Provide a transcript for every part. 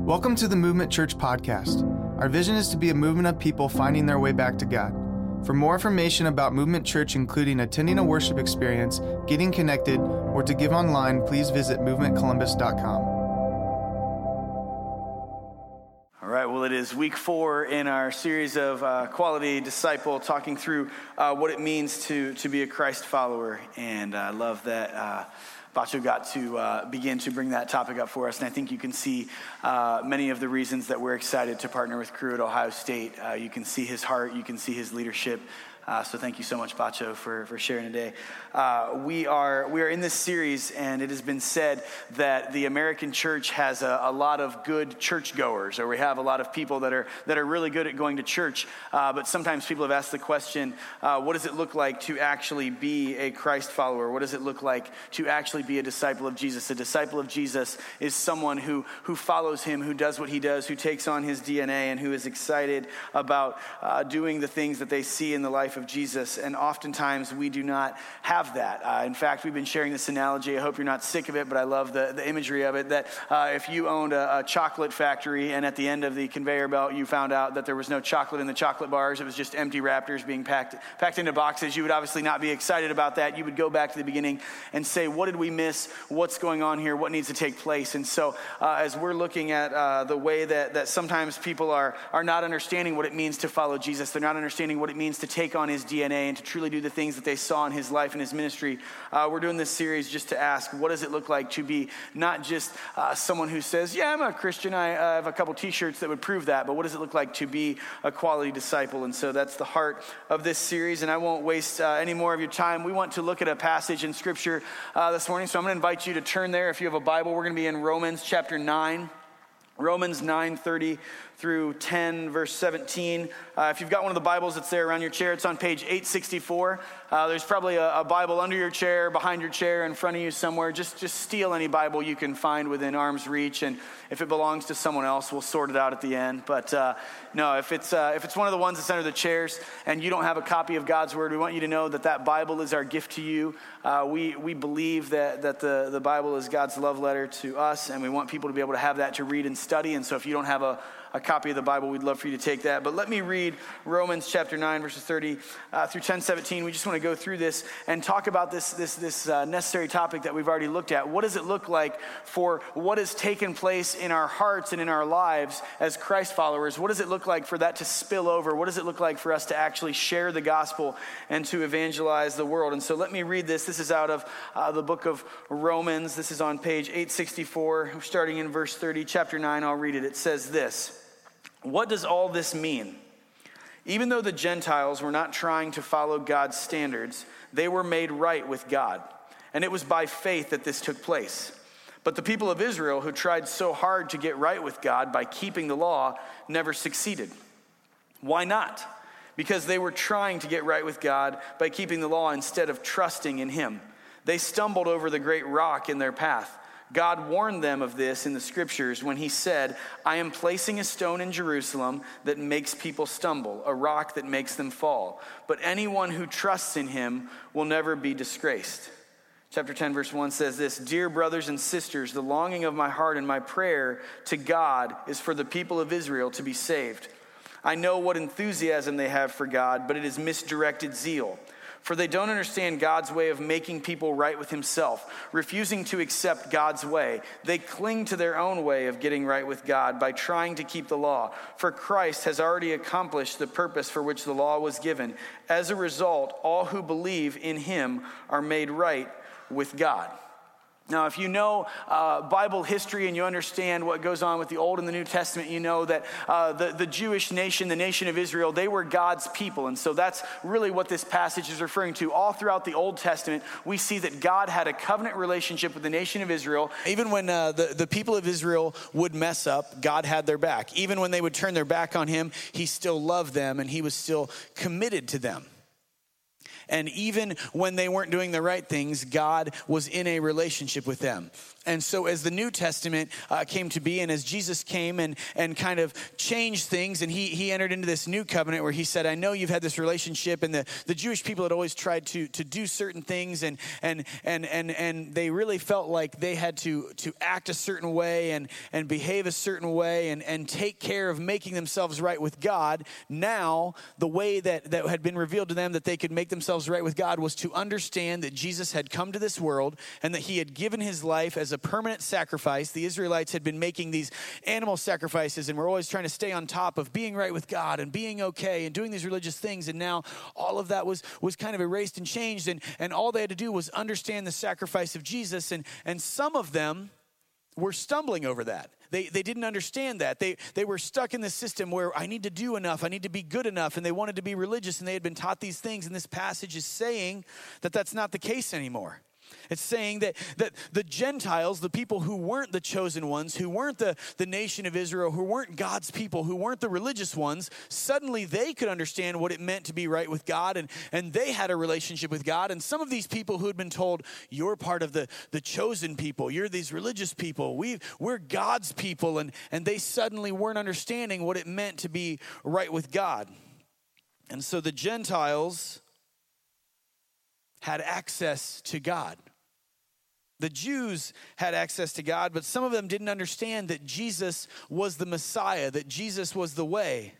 Welcome to the Movement Church podcast. Our vision is to be a movement of people finding their way back to God. For more information about Movement Church, including attending a worship experience, getting connected, or to give online, please visit movementcolumbus.com. All right, well, it is week 4 in our series of Quality Disciple, talking through what it means to be a Christ follower. And I love that Bacho got to begin to bring that topic up for us. And I think you can see many of the reasons that we're excited to partner with Crew at Ohio State. You can see his heart, you can see his leadership. So thank you so much, Bacho, for sharing today. We are in this series, and it has been said that the American church has a lot of good churchgoers, or we have a lot of people that are really good at going to church. But sometimes people have asked the question, what does it look like to actually be a Christ follower? What does it look like to actually be a disciple of Jesus? A disciple of Jesus is someone who follows him, who does what he does, who takes on his DNA, and who is excited about doing the things that they see in the life of Jesus. And oftentimes we do not have that. In fact, we've been sharing this analogy. I hope you're not sick of it, but I love the imagery of it, that if you owned a chocolate factory and at the end of the conveyor belt you found out that there was no chocolate in the chocolate bars, it was just empty Raptors being packed into boxes, you would obviously not be excited about that. You would go back to the beginning and say, what did we miss? What's going on here? What needs to take place? And so as we're looking at the way that sometimes people are not understanding what it means to follow Jesus, they're not understanding what it means to take on his DNA and to truly do the things that they saw in his life and his ministry. We're doing this series just to ask, what does it look like to be not just someone who says, yeah, I'm a Christian, I have a couple t-shirts that would prove that, but what does it look like to be a quality disciple? And so that's the heart of this series, and I won't waste any more of your time. We want to look at a passage in Scripture this morning, so I'm going to invite you to turn there. If you have a Bible, we're going to be in Romans chapter 9. Romans 9:30 through 10, verse 17. If you've got one of the Bibles that's there around your chair, it's on page 864. There's probably a Bible under your chair, behind your chair, in front of you somewhere. Just steal any Bible you can find within arm's reach, and if it belongs to someone else, we'll sort it out at the end. But no, if it's one of the ones that's under the chairs and you don't have a copy of God's Word, we want you to know that Bible is our gift to you. We believe that the Bible is God's love letter to us, and we want people to be able to have that to read and study. And so if you don't have a copy of the Bible, we'd love for you to take that. But let me read Romans chapter 9, verses 30 through 10:17. We just want to go through this and talk about this necessary topic that we've already looked at. What does it look like for what has taken place in our hearts and in our lives as Christ followers? What does it look like for that to spill over? What does it look like for us to actually share the gospel and to evangelize the world? And so let me read this. This is out of the book of Romans. This is on page 864, starting in verse 30, chapter 9. I'll read it. It says this. What does all this mean? Even though the Gentiles were not trying to follow God's standards, they were made right with God. And it was by faith that this took place. But the people of Israel, who tried so hard to get right with God by keeping the law, never succeeded. Why not? Because they were trying to get right with God by keeping the law instead of trusting in Him. They stumbled over the great rock in their path. God warned them of this in the Scriptures when He said, I am placing a stone in Jerusalem that makes people stumble, a rock that makes them fall. But anyone who trusts in Him will never be disgraced. Chapter 10, verse 1 says this, Dear brothers and sisters, the longing of my heart and my prayer to God is for the people of Israel to be saved. I know what enthusiasm they have for God, but it is misdirected zeal. For they don't understand God's way of making people right with Himself, refusing to accept God's way. They cling to their own way of getting right with God by trying to keep the law. For Christ has already accomplished the purpose for which the law was given. As a result, all who believe in Him are made right with God. Now, if you know Bible history and you understand what goes on with the Old and the New Testament, you know that the Jewish nation, the nation of Israel, they were God's people. And so that's really what this passage is referring to. All throughout the Old Testament, we see that God had a covenant relationship with the nation of Israel. Even when the people of Israel would mess up, God had their back. Even when they would turn their back on Him, He still loved them and He was still committed to them. And even when they weren't doing the right things, God was in a relationship with them. And so as the New Testament came to be, and as Jesus came and kind of changed things, and he entered into this new covenant where he said, I know you've had this relationship, and the Jewish people had always tried to do certain things, and they really felt like they had to act a certain way and behave a certain way and take care of making themselves right with God. Now, the way that had been revealed to them that they could make themselves right with God was to understand that Jesus had come to this world and that he had given his life as a permanent sacrifice. The Israelites had been making these animal sacrifices and were always trying to stay on top of being right with God and being okay and doing these religious things. And now all of that was kind of erased and changed. And all they had to do was understand the sacrifice of Jesus. And some of them were stumbling over that. They didn't understand that. They were stuck in the system where I need to do enough, I need to be good enough, and they wanted to be religious, and they had been taught these things. And this passage is saying that that's not the case anymore. It's saying that the Gentiles, the people who weren't the chosen ones, who weren't the nation of Israel, who weren't God's people, who weren't the religious ones, suddenly they could understand what it meant to be right with God, and they had a relationship with God. And some of these people who had been told, you're part of the chosen people, you're these religious people, we're God's people, and they suddenly weren't understanding what it meant to be right with God. And so the Gentiles had access to God. The Jews had access to God, but some of them didn't understand that Jesus was the Messiah, that Jesus was the way.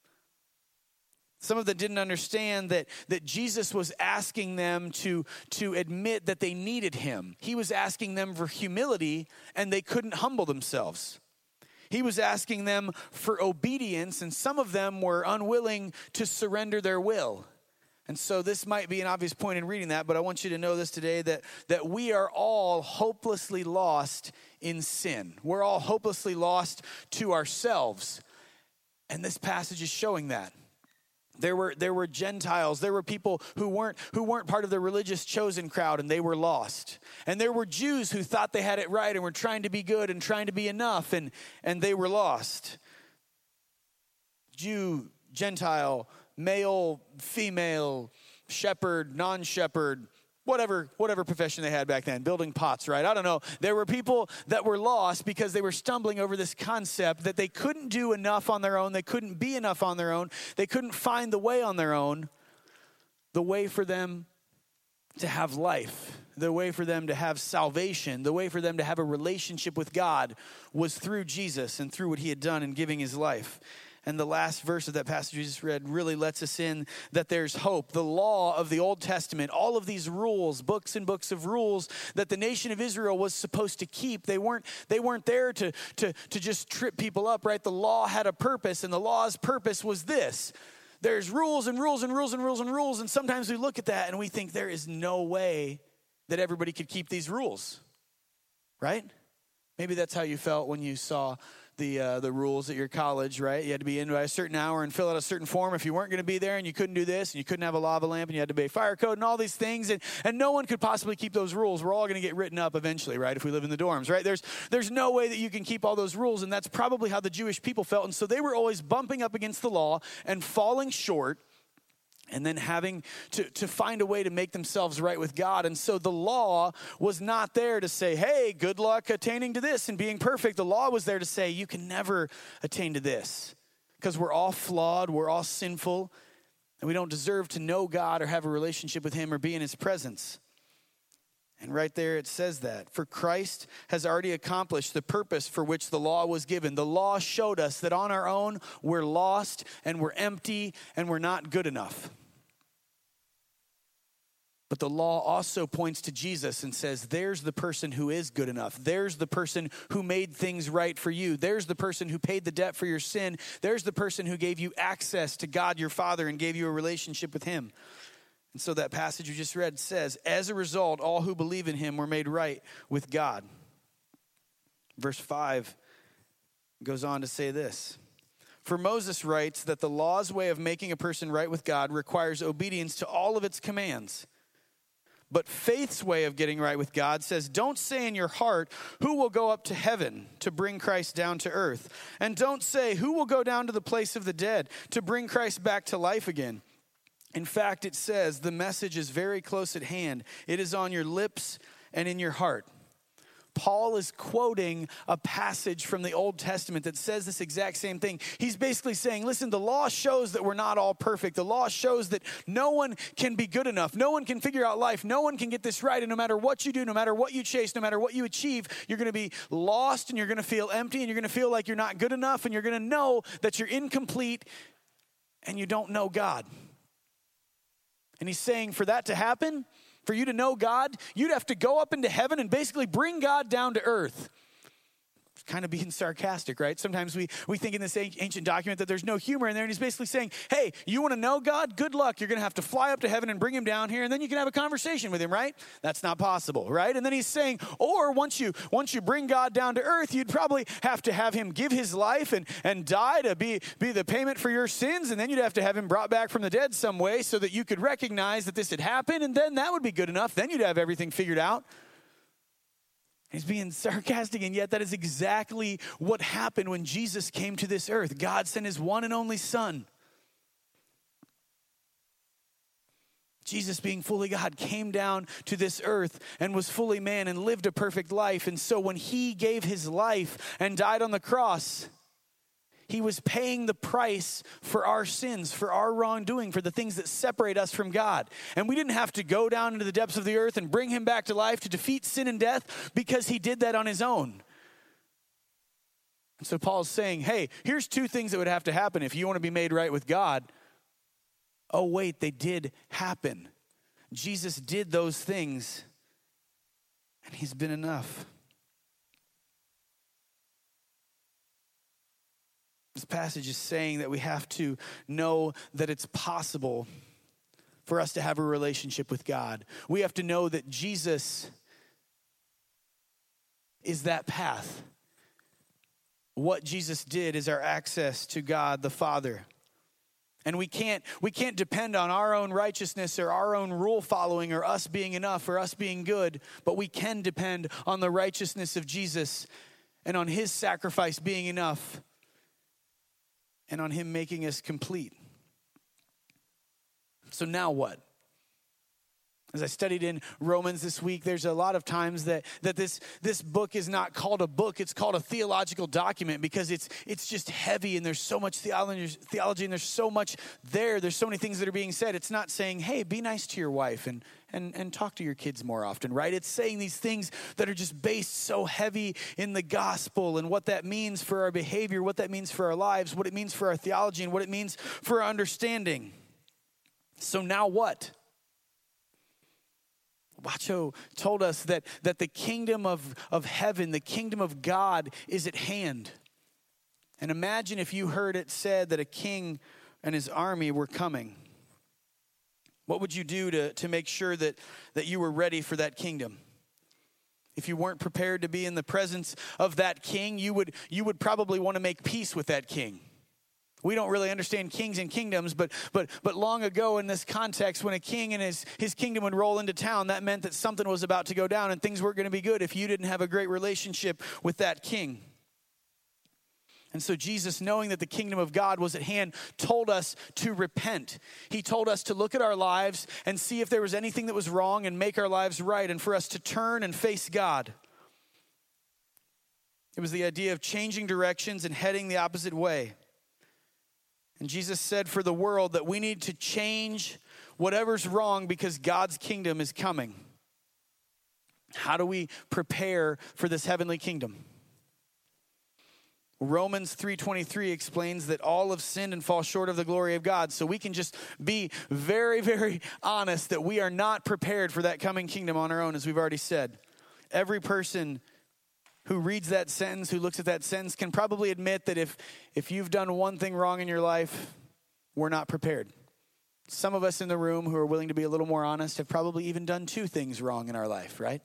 Some of them didn't understand that Jesus was asking them to admit that they needed him. He was asking them for humility, and they couldn't humble themselves. He was asking them for obedience, and some of them were unwilling to surrender their will. And so this might be an obvious point in reading that, but I want you to know this today, that we are all hopelessly lost in sin. We're all hopelessly lost to ourselves. And this passage is showing that. There were Gentiles, there were people who weren't part of the religious chosen crowd, and they were lost. And there were Jews who thought they had it right and were trying to be good and trying to be enough, and they were lost. Jew, Gentile, male, female, shepherd, non-shepherd, whatever profession they had back then, building pots, right? I don't know. There were people that were lost because they were stumbling over this concept that they couldn't do enough on their own. They couldn't be enough on their own. They couldn't find the way on their own. The way for them to have life, the way for them to have salvation, the way for them to have a relationship with God was through Jesus and through what he had done in giving his life. And the last verse of that passage we just read really lets us in that there's hope. The law of the Old Testament, all of these rules, books and books of rules that the nation of Israel was supposed to keep, they weren't there to just trip people up, right? The law had a purpose, and the law's purpose was this. There's rules and rules and rules and rules and rules, and sometimes we look at that and we think there is no way that everybody could keep these rules, right? Maybe that's how you felt when you saw the rules at your college, right? You had to be in by a certain hour and fill out a certain form if you weren't going to be there, and you couldn't do this, and you couldn't have a lava lamp, and you had to obey fire code and all these things, and no one could possibly keep those rules. We're all going to get written up eventually, right, if we live in the dorms, right? There's no way that you can keep all those rules, and that's probably how the Jewish people felt, and so they were always bumping up against the law and falling short, and then having to find a way to make themselves right with God. And so the law was not there to say, hey, good luck attaining to this and being perfect. The law was there to say, you can never attain to this because we're all flawed, we're all sinful, and we don't deserve to know God or have a relationship with him or be in his presence. And right there it says that. For Christ has already accomplished the purpose for which the law was given. The law showed us that on our own we're lost and we're empty and we're not good enough. But the law also points to Jesus and says, there's the person who is good enough. There's the person who made things right for you. There's the person who paid the debt for your sin. There's the person who gave you access to God your Father and gave you a relationship with him. And so that passage you just read says, as a result, all who believe in him were made right with God. Verse 5 goes on to say this. For Moses writes that the law's way of making a person right with God requires obedience to all of its commands. But faith's way of getting right with God says, don't say in your heart, who will go up to heaven to bring Christ down to earth? And don't say, who will go down to the place of the dead to bring Christ back to life again? In fact, it says the message is very close at hand. It is on your lips and in your heart. Paul is quoting a passage from the Old Testament that says this exact same thing. He's basically saying, listen, the law shows that we're not all perfect. The law shows that no one can be good enough. No one can figure out life. No one can get this right. And no matter what you do, no matter what you chase, no matter what you achieve, you're going to be lost and you're going to feel empty and you're going to feel like you're not good enough and you're going to know that you're incomplete and you don't know God. And he's saying for that to happen, for you to know God, you'd have to go up into heaven and basically bring God down to earth. Kind of being sarcastic, right? Sometimes we think in this ancient document that there's no humor in there, and he's basically saying, hey, you want to know God? Good luck. You're going to have to fly up to heaven and bring him down here, and then you can have a conversation with him, right? That's not possible, right? And then he's saying, or once you bring God down to earth, you'd probably have to have him give his life and die to be the payment for your sins, and then you'd have to have him brought back from the dead some way so that you could recognize that this had happened, and then that would be good enough. Then you'd have everything figured out. He's being sarcastic, and yet that is exactly what happened when Jesus came to this earth. God sent his one and only Son. Jesus, being fully God, came down to this earth and was fully man and lived a perfect life. And so when he gave his life and died on the cross, he was paying the price for our sins, for our wrongdoing, for the things that separate us from God. And we didn't have to go down into the depths of the earth and bring him back to life to defeat sin and death because he did that on his own. And so Paul's saying, hey, here's two things that would have to happen if you want to be made right with God. Oh, wait, they did happen. Jesus did those things, and he's been enough. This passage is saying that we have to know that it's possible for us to have a relationship with God. We have to know that Jesus is that path. What Jesus did is our access to God the Father. And we can't depend on our own righteousness or our own rule following or us being enough or us being good, but we can depend on the righteousness of Jesus and on his sacrifice being enough and on him making us complete. So now what? As I studied in Romans this week, there's a lot of times that this book is not called a book, it's called a theological document because it's just heavy and there's so much theology and there's so much there. There's so many things that are being said. It's not saying, hey, be nice to your wife and talk to your kids more often, right? It's saying these things that are just based so heavy in the gospel and what that means for our behavior, what that means for our lives, what it means for our theology, and what it means for our understanding. So now what? Bacho told us that the kingdom of heaven, the kingdom of God is at hand. And imagine if you heard it said that a king and his army were coming. What would you do to make sure that you were ready for that kingdom? If you weren't prepared to be in the presence of that king, you would probably want to make peace with that king. We don't really understand kings and kingdoms, but long ago in this context, when a king and his kingdom would roll into town, that meant that something was about to go down and things weren't going to be good if you didn't have a great relationship with that king. And so Jesus, knowing that the kingdom of God was at hand, told us to repent. He told us to look at our lives and see if there was anything that was wrong and make our lives right, and for us to turn and face God. It was the idea of changing directions and heading the opposite way. And Jesus said for the world that we need to change whatever's wrong because God's kingdom is coming. How do we prepare for this heavenly kingdom? Romans 3:23 explains that all have sinned and fall short of the glory of God. So we can just be very, very honest that we are not prepared for that coming kingdom on our own, as we've already said. Every person who reads that sentence, who looks at that sentence, can probably admit that if you've done one thing wrong in your life, we're not prepared. Some of us in the room who are willing to be a little more honest have probably even done two things wrong in our life, right?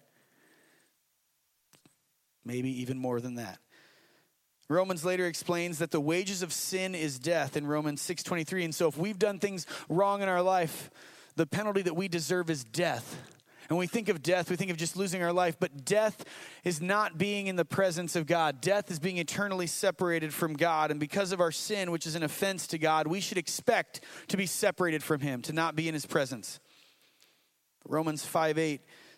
Maybe even more than that. Romans later explains that the wages of sin is death in Romans 6:23. And so if we've done things wrong in our life, the penalty that we deserve is death. And when we think of death, we think of just losing our life. But death is not being in the presence of God. Death is being eternally separated from God. And because of our sin, which is an offense to God, we should expect to be separated from him, to not be in his presence. Romans 5:8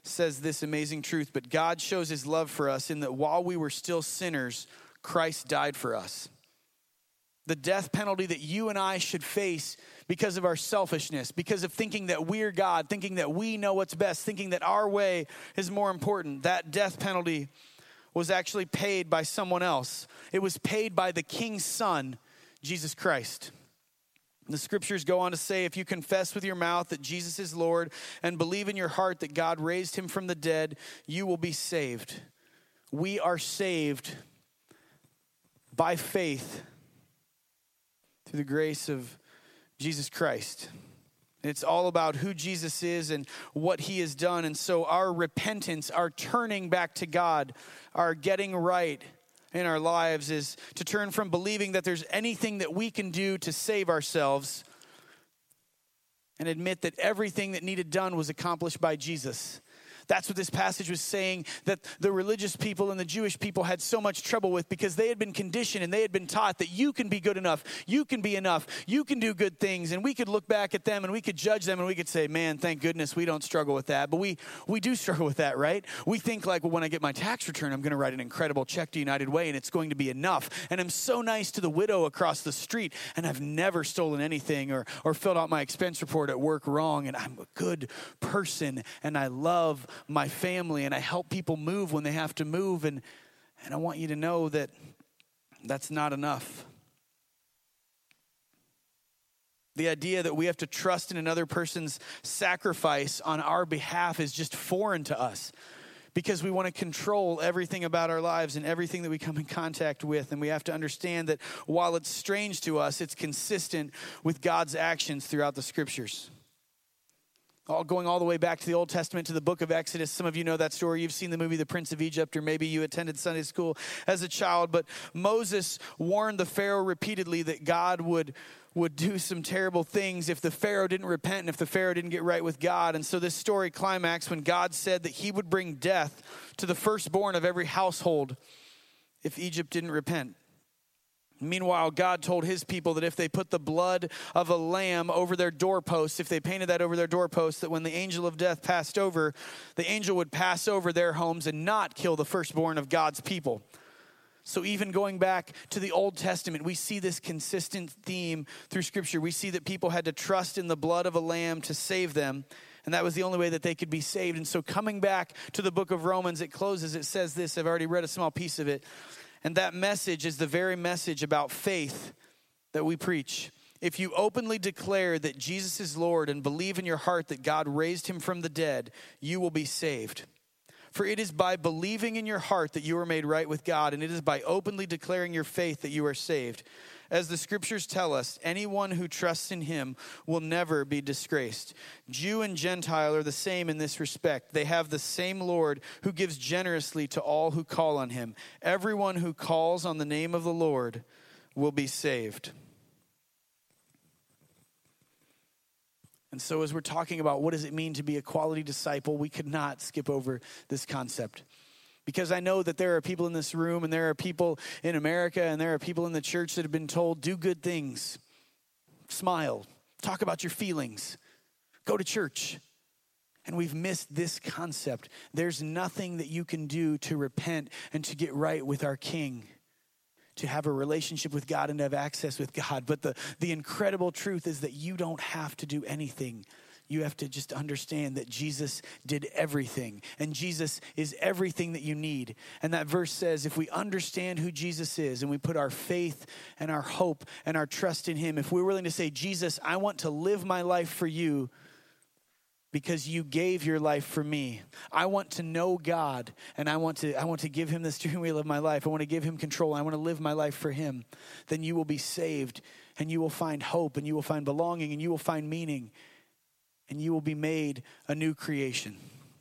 says this amazing truth, but God shows his love for us in that while we were still sinners, Christ died for us. The death penalty that you and I should face because of our selfishness, because of thinking that we're God, thinking that we know what's best, thinking that our way is more important. That death penalty was actually paid by someone else. It was paid by the King's Son, Jesus Christ. The scriptures go on to say, if you confess with your mouth that Jesus is Lord and believe in your heart that God raised him from the dead, you will be saved. We are saved by faith through the grace of Jesus Christ. It's all about who Jesus is and what he has done. And so our repentance, our turning back to God, our getting right in our lives is to turn from believing that there's anything that we can do to save ourselves and admit that everything that needed done was accomplished by Jesus. That's what this passage was saying that the religious people and the Jewish people had so much trouble with, because they had been conditioned and they had been taught that you can be good enough, you can be enough, you can do good things. And we could look back at them and we could judge them and we could say, man, thank goodness we don't struggle with that. But we do struggle with that, right? We think like, well, when I get my tax return, I'm going to write an incredible check to United Way and it's going to be enough. And I'm so nice to the widow across the street and I've never stolen anything or filled out my expense report at work wrong. And I'm a good person and I love my family and I help people move when they have to move. And I want you to know that that's not enough. The idea that we have to trust in another person's sacrifice on our behalf is just foreign to us, because we want to control everything about our lives and everything that we come in contact with. And we have to understand that while it's strange to us, it's consistent with God's actions throughout the scriptures. Going all the way back to the Old Testament, to the book of Exodus. Some of you know that story. You've seen the movie The Prince of Egypt, or maybe you attended Sunday school as a child. But Moses warned the Pharaoh repeatedly that God would do some terrible things if the Pharaoh didn't repent and if the Pharaoh didn't get right with God. And so this story climaxed when God said that he would bring death to the firstborn of every household if Egypt didn't repent. Meanwhile, God told his people that if they put the blood of a lamb over their doorposts, if they painted that over their doorposts, that when the angel of death passed over, the angel would pass over their homes and not kill the firstborn of God's people. So even going back to the Old Testament, we see this consistent theme through Scripture. We see that people had to trust in the blood of a lamb to save them, and that was the only way that they could be saved. And so coming back to the book of Romans, it closes, it says this. I've already read a small piece of it. And that message is the very message about faith that we preach. If you openly declare that Jesus is Lord and believe in your heart that God raised him from the dead, you will be saved. For it is by believing in your heart that you are made right with God, and it is by openly declaring your faith that you are saved. As the scriptures tell us, anyone who trusts in him will never be disgraced. Jew and Gentile are the same in this respect. They have the same Lord who gives generously to all who call on him. Everyone who calls on the name of the Lord will be saved. And so as we're talking about what does it mean to be a quality disciple, we could not skip over this concept. Because I know that there are people in this room and there are people in America and there are people in the church that have been told, do good things, smile, talk about your feelings, go to church. And we've missed this concept. There's nothing that you can do to repent and to get right with our King, to have a relationship with God and to have access with God. But the incredible truth is that you don't have to do anything. You have to just understand that Jesus did everything, and Jesus is everything that you need. And that verse says, if we understand who Jesus is and we put our faith and our hope and our trust in him, if we're willing to say, Jesus, I want to live my life for you because you gave your life for me. I want to know God, and I want to give him the steering wheel of my life. I want to give him control. I want to live my life for him. Then you will be saved, and you will find hope, and you will find belonging, and you will find meaning. And you will be made a new creation.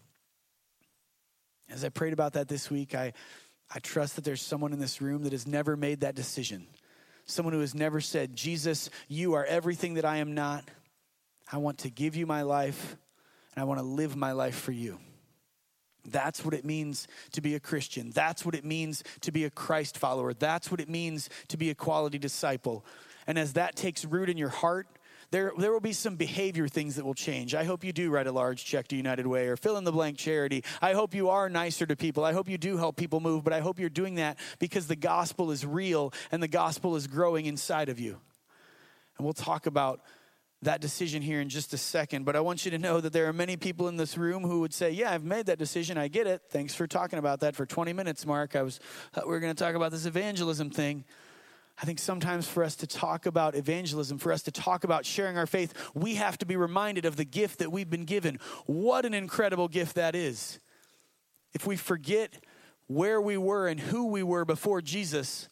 As I prayed about that this week, I trust that there's someone in this room that has never made that decision. Someone who has never said, Jesus, you are everything that I am not. I want to give you my life, and I want to live my life for you. That's what it means to be a Christian. That's what it means to be a Christ follower. That's what it means to be a quality disciple. And as that takes root in your heart, there will be some behavior things that will change. I hope you do write a large check to United Way or fill in the blank charity. I hope you are nicer to people. I hope you do help people move, but I hope you're doing that because the gospel is real and the gospel is growing inside of you. And we'll talk about that decision here in just a second, but I want you to know that there are many people in this room who would say, yeah, I've made that decision. I get it. Thanks for talking about that for 20 minutes, Mark. We're going to talk about this evangelism thing. I think sometimes for us to talk about evangelism, for us to talk about sharing our faith, we have to be reminded of the gift that we've been given. What an incredible gift that is. If we forget where we were and who we were before Jesus,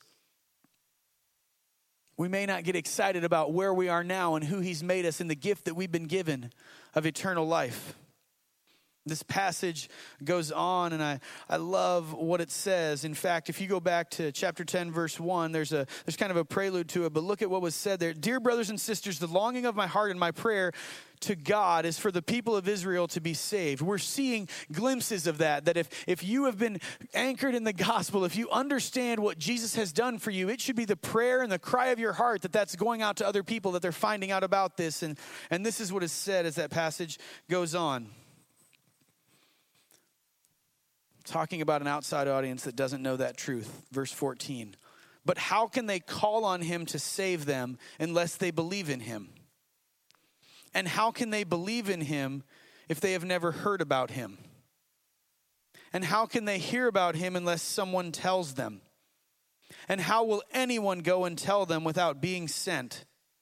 we may not get excited about where we are now and who he's made us and the gift that we've been given of eternal life. This passage goes on, and I love what it says. In fact, if you go back to chapter 10, verse 1, there's kind of a prelude to it, but look at what was said there. Dear brothers and sisters, the longing of my heart and my prayer to God is for the people of Israel to be saved. We're seeing glimpses of that if you have been anchored in the gospel, if you understand what Jesus has done for you, it should be the prayer and the cry of your heart that's going out to other people, that they're finding out about this. And this is what is said as that passage goes on. Talking about an outside audience that doesn't know that truth. Verse 14. But how can they call on him to save them unless they believe in him? And how can they believe in him if they have never heard about him? And how can they hear about him unless someone tells them? And how will anyone go and tell them without being sent?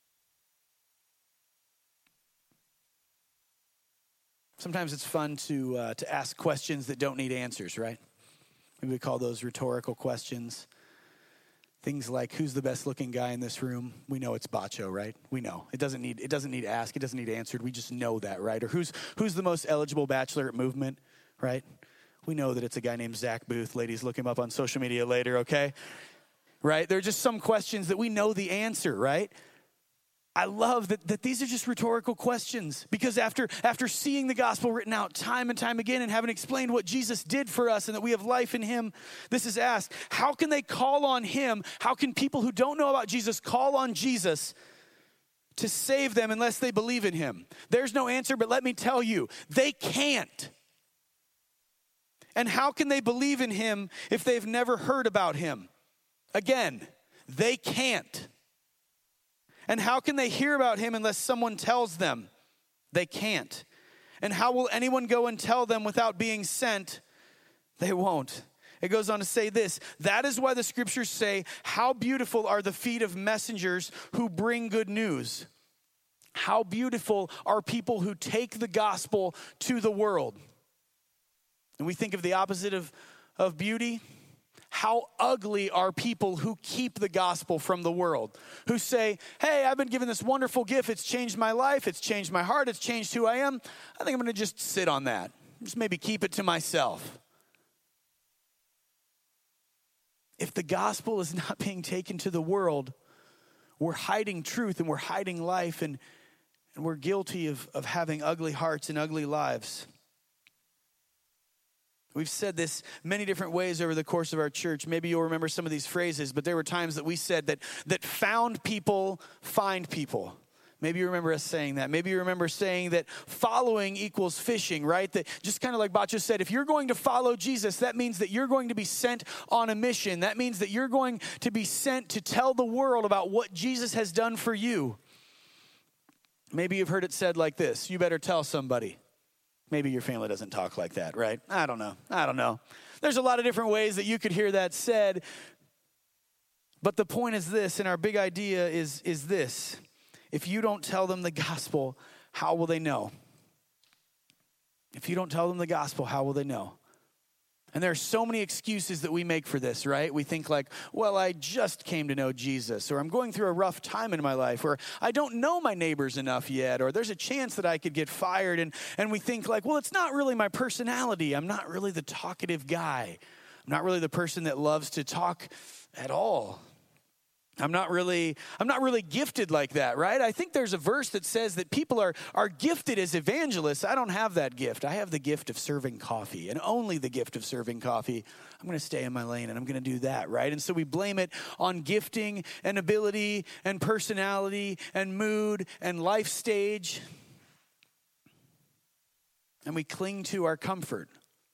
Sometimes it's fun to ask questions that don't need answers, right? Maybe we call those rhetorical questions. Things like, who's the best looking guy in this room? We know it's Bacho, right? We know. It doesn't need asked. It doesn't need answered. We just know that, right? Or who's the most eligible bachelor at Movement, right? We know that it's a guy named Zach Booth. Ladies, look him up on social media later, okay? Right? There are just some questions that we know the answer, right? I love that these are just rhetorical questions, because after seeing the gospel written out time and time again and having explained what Jesus did for us and that we have life in him, this is asked. How can they call on him? How can people who don't know about Jesus call on Jesus to save them unless they believe in him? There's no answer, but let me tell you, they can't. And how can they believe in him if they've never heard about him? Again, they can't. And how can they hear about him unless someone tells them? They can't. And how will anyone go and tell them without being sent? They won't. It goes on to say this. That is why the scriptures say, how beautiful are the feet of messengers who bring good news. How beautiful are people who take the gospel to the world. And we think of the opposite of beauty. How ugly are people who keep the gospel from the world, who say, hey, I've been given this wonderful gift. It's changed my life. It's changed my heart. It's changed who I am. I think I'm going to just sit on that. Just maybe keep it to myself. If the gospel is not being taken to the world, we're hiding truth and we're hiding life, and we're guilty of having ugly hearts and ugly lives. We've said this many different ways over the course of our church. Maybe you'll remember some of these phrases, but there were times that we said that found people find people. Maybe you remember us saying that. Maybe you remember saying that following equals fishing, right? That just kind of like Bacho said, if you're going to follow Jesus, that means that you're going to be sent on a mission. That means that you're going to be sent to tell the world about what Jesus has done for you. Maybe you've heard it said like this: you better tell somebody. Maybe your family doesn't talk like that, right? I don't know. There's a lot of different ways that you could hear that said. But the point is this, and our big idea is this. If you don't tell them the gospel, how will they know? If you don't tell them the gospel, how will they know? And there are so many excuses that we make for this, right? We think like, well, I just came to know Jesus, or I'm going through a rough time in my life, or I don't know my neighbors enough yet, or there's a chance that I could get fired. And we think like, well, it's not really my personality. I'm not really the talkative guy. I'm not really the person that loves to talk at all. I'm not really gifted like that, right? I think there's a verse that says that people are gifted as evangelists. I don't have that gift. I have the gift of serving coffee, and only the gift of serving coffee. I'm going to stay in my lane, and I'm going to do that, right? And so we blame it on gifting and ability and personality and mood and life stage. And we cling to our comfort.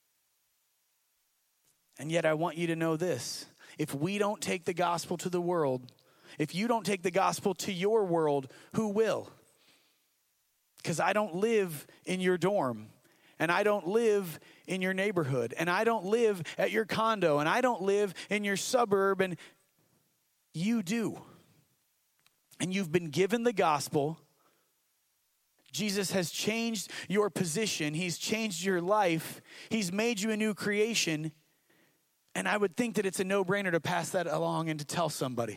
And yet I want you to know this. If we don't take the gospel to the world, if you don't take the gospel to your world, who will? Because I don't live in your dorm, and I don't live in your neighborhood, and I don't live at your condo, and I don't live in your suburb, and you do. And you've been given the gospel. Jesus has changed your position. He's changed your life. He's made you a new creation. And I would think that it's a no-brainer to pass that along and to tell somebody.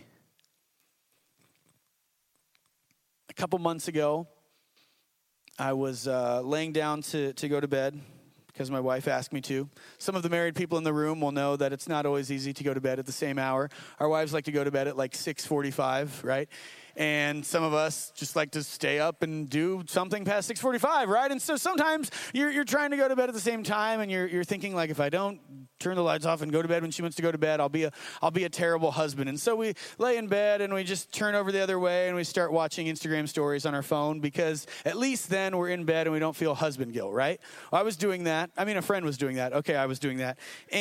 A couple months ago, I was laying down to go to bed because my wife asked me to. Some of the married people in the room will know that it's not always easy to go to bed at the same hour. Our wives like to go to bed at like 6:45, right? And some of us just like to stay up and do something past 6:45, right? And so sometimes you're trying to go to bed at the same time, and you're thinking, like, if I don't turn the lights off and go to bed when she wants to go to bed, I'll be a terrible husband. And so we lay in bed and we just turn over the other way and we start watching Instagram stories on our phone, because at least then we're in bed and we don't feel husband guilt, right? Well, I was doing that. I mean, a friend was doing that. Okay, I was doing that.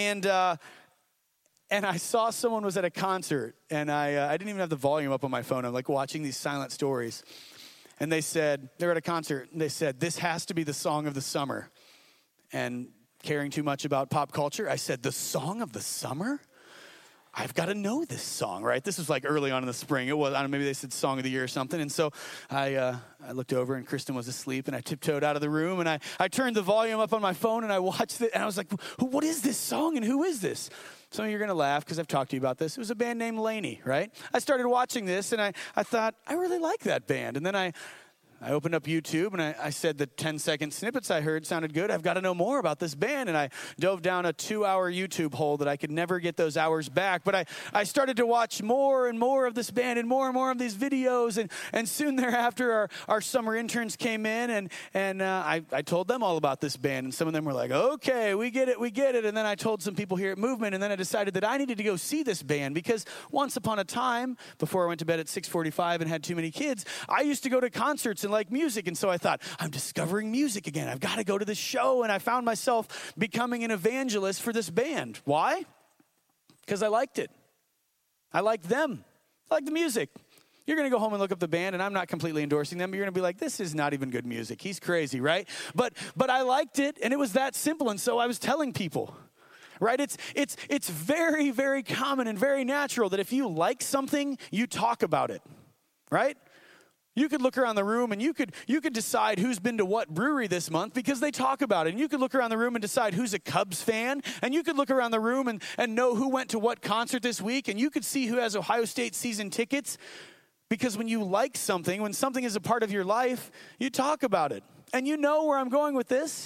And I saw someone was at a concert, and I didn't even have the volume up on my phone. I'm like watching these silent stories. And they said, they're at a concert, and they said, this has to be the song of the summer. And caring too much about pop culture, I said, the song of the summer? I've got to know this song, right? This was like early on in the spring. It was, I don't know, maybe they said song of the year or something. And so I looked over, and Kristen was asleep, and I tiptoed out of the room, and I turned the volume up on my phone, and I watched it, and I was like, what is this song, and who is this? Some of you are going to laugh because I've talked to you about this. It was a band named Laney, right? I started watching this, and I thought, I really like that band. And then I opened up YouTube, and I said the 10-second snippets I heard sounded good. I've got to know more about this band. And I dove down a 2-hour YouTube hole that I could never get those hours back. But I started to watch more and more of this band and more of these videos. And soon thereafter, our summer interns came in, and I told them all about this band. And some of them were like, okay, we get it. And then I told some people here at Movement, and then I decided that I needed to go see this band, because once upon a time, before I went to bed at 6:45 and had too many kids, I used to go to concerts and like music. And so I thought, I'm discovering music again. I've got to go to this show. And I found myself becoming an evangelist for this band. Why? Because I liked it. I liked them. I liked the music. You're going to go home and look up the band, and I'm not completely endorsing them. You're going to be like, this is not even good music. He's crazy, right? But I liked it, and it was that simple. And so I was telling people, right? It's very, very common and very natural that if you like something, you talk about it, right? You could look around the room, and you could decide who's been to what brewery this month because they talk about it. And you could look around the room and decide who's a Cubs fan. And you could look around the room and know who went to what concert this week. And you could see who has Ohio State season tickets. Because when you like something, when something is a part of your life, you talk about it. And you know where I'm going with this?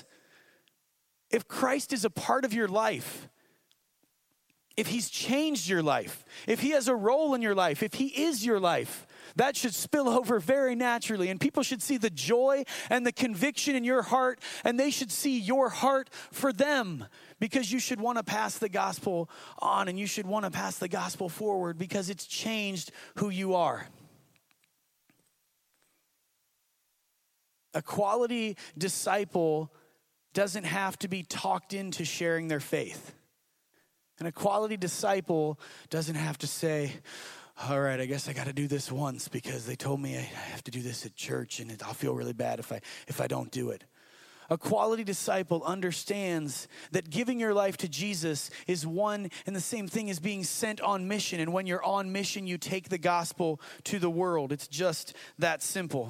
If Christ is a part of your life, if he's changed your life, if he has a role in your life, if he is your life, that should spill over very naturally. And people should see the joy and the conviction in your heart, and they should see your heart for them, because you should want to pass the gospel on, and you should want to pass the gospel forward because it's changed who you are. A quality disciple doesn't have to be talked into sharing their faith. And a quality disciple doesn't have to say, all right, I guess I got to do this once because they told me I have to do this at church, and I'll feel really bad if I don't do it. A quality disciple understands that giving your life to Jesus is one and the same thing as being sent on mission. And when you're on mission, you take the gospel to the world. It's just that simple.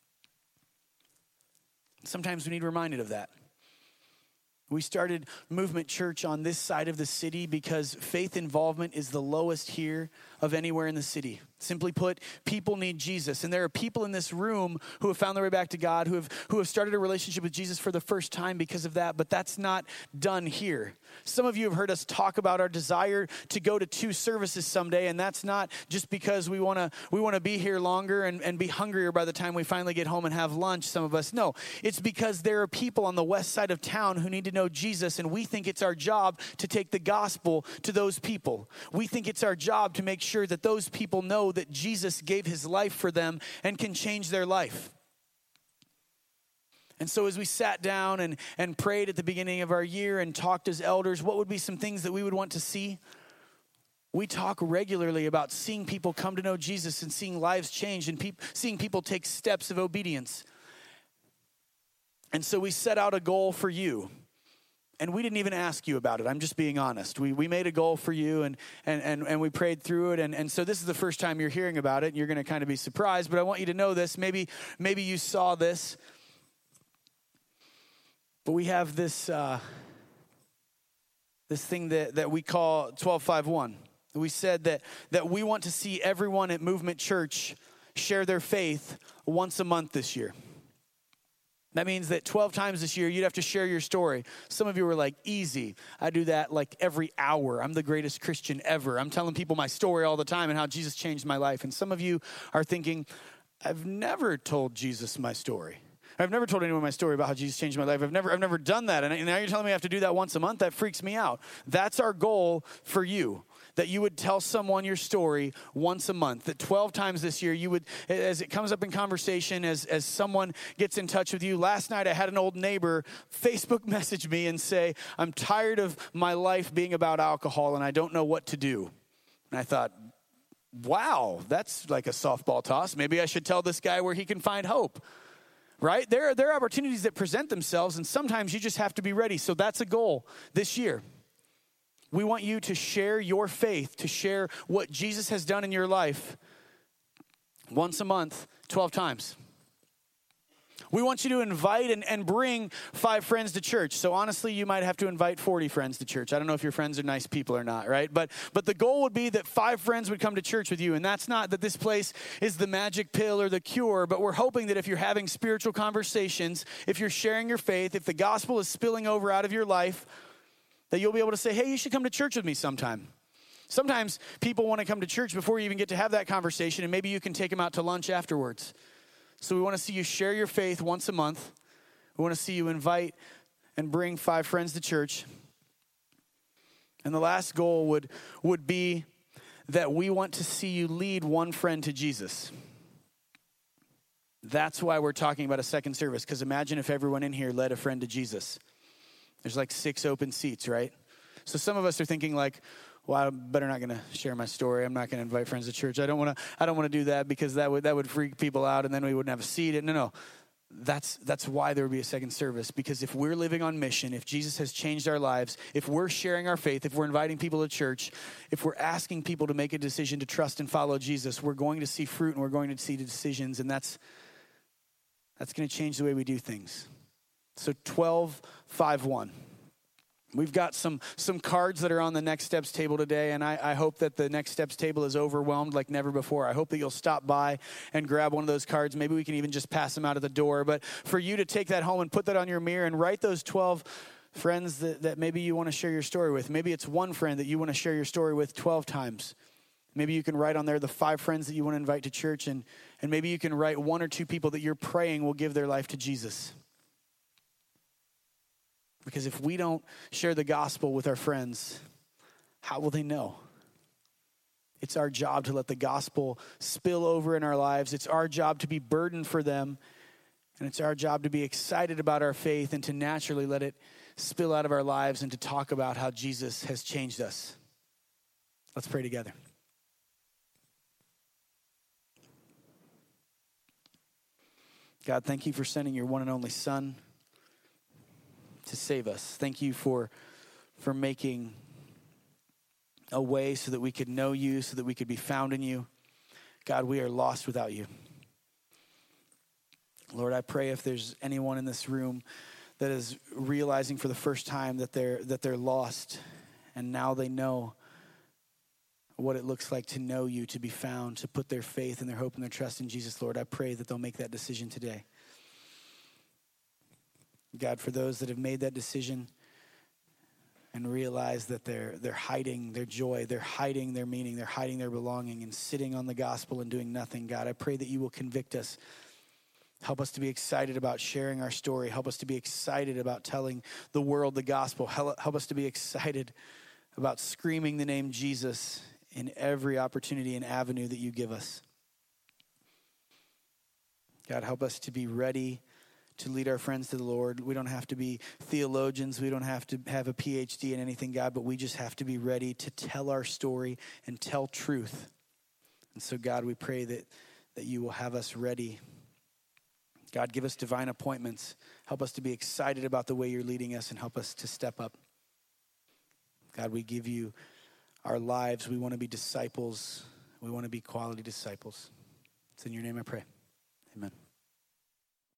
Sometimes we need reminded of that. We started Movement Church on this side of the city because faith involvement is the lowest here of anywhere in the city. Simply put, people need Jesus. And there are people in this room who have found their way back to God, who have started a relationship with Jesus for the first time because of that, but that's not done here. Some of you have heard us talk about our desire to go to 2 services someday, and that's not just because we want to be here longer and be hungrier by the time we finally get home and have lunch, some of us. No, it's because there are people on the west side of town who need to know Jesus, and we think it's our job to take the gospel to those people. We think it's our job to make sure that those people know that Jesus gave his life for them and can change their life. And so as we sat down and prayed at the beginning of our year and talked as elders, what would be some things that we would want to see? We talk regularly about seeing people come to know Jesus and seeing lives change and seeing people take steps of obedience. And so we set out a goal for you. And we didn't even ask you about it. I'm just being honest. We made a goal for you and we prayed through it. And so this is the first time you're hearing about it. And you're going to kind of be surprised. But I want you to know this. Maybe you saw this. But we have this thing that we call 12-5-1. We said that we want to see everyone at Movement Church share their faith once a month this year. That means that 12 times this year, you'd have to share your story. Some of you were like, easy. I do that like every hour. I'm the greatest Christian ever. I'm telling people my story all the time and how Jesus changed my life. And some of you are thinking, I've never told Jesus my story. I've never told anyone my story about how Jesus changed my life. I've never done that. And now you're telling me I have to do that once a month? That freaks me out. That's our goal for you. That you would tell someone your story once a month. That 12 times this year, you would, as it comes up in conversation, as someone gets in touch with you. Last night, I had an old neighbor Facebook message me and say, I'm tired of my life being about alcohol and I don't know what to do. And I thought, wow, that's like a softball toss. Maybe I should tell this guy where he can find hope. Right? There are opportunities that present themselves, and sometimes you just have to be ready. So that's a goal this year. We want you to share your faith, to share what Jesus has done in your life once a month, 12 times. We want you to invite and bring 5 friends to church. So honestly, you might have to invite 40 friends to church. I don't know if your friends are nice people or not, right? But the goal would be that 5 friends would come to church with you. And that's not that this place is the magic pill or the cure, but we're hoping that if you're having spiritual conversations, if you're sharing your faith, if the gospel is spilling over out of your life, that you'll be able to say, hey, you should come to church with me sometime. Sometimes people want to come to church before you even get to have that conversation, and maybe you can take them out to lunch afterwards. So we want to see you share your faith once a month. We want to see you invite and bring 5 friends to church. And the last goal would be that we want to see you lead 1 friend to Jesus. That's why we're talking about a second service, because imagine if everyone in here led a friend to Jesus. There's like 6 open seats, right? So some of us are thinking like, well, I'm better not going to share my story. I'm not going to invite friends to church. I don't want to do that because that would freak people out, and then we wouldn't have a seat. No. That's why there would be a second service, because if we're living on mission, if Jesus has changed our lives, if we're sharing our faith, if we're inviting people to church, if we're asking people to make a decision to trust and follow Jesus, we're going to see fruit and we're going to see the decisions, and that's going to change the way we do things. So 12-5-1. We've got some cards that are on the Next Steps table today, and I hope that the Next Steps table is overwhelmed like never before. I hope that you'll stop by and grab one of those cards. Maybe we can even just pass them out of the door. But for you to take that home and put that on your mirror and write those 12 friends that maybe you want to share your story with. Maybe it's 1 friend that you want to share your story with 12 times. Maybe you can write on there the 5 friends that you want to invite to church, and maybe you can write 1 or 2 people that you're praying will give their life to Jesus. Because if we don't share the gospel with our friends, how will they know? It's our job to let the gospel spill over in our lives. It's our job to be burdened for them. And it's our job to be excited about our faith and to naturally let it spill out of our lives and to talk about how Jesus has changed us. Let's pray together. God, thank you for sending your one and only Son to save us. Thank you for making a way so that we could know you, so that we could be found in you. God, we are lost without you. Lord, I pray if there's anyone in this room that is realizing for the first time that they're lost, and now they know what it looks like to know you, to be found, to put their faith and their hope and their trust in Jesus, Lord, I pray that they'll make that decision today. God, for those that have made that decision and realize that they're hiding their joy, they're hiding their meaning, they're hiding their belonging and sitting on the gospel and doing nothing, God, I pray that you will convict us. Help us to be excited about sharing our story. Help us to be excited about telling the world the gospel. Help us to be excited about screaming the name Jesus in every opportunity and avenue that you give us. God, help us to be ready to lead our friends to the Lord. We don't have to be theologians. We don't have to have a PhD in anything, God, but we just have to be ready to tell our story and tell truth. And so, God, we pray that you will have us ready. God, give us divine appointments. Help us to be excited about the way you're leading us and help us to step up. God, we give you our lives. We want to be disciples. We want to be quality disciples. It's in your name I pray. Amen.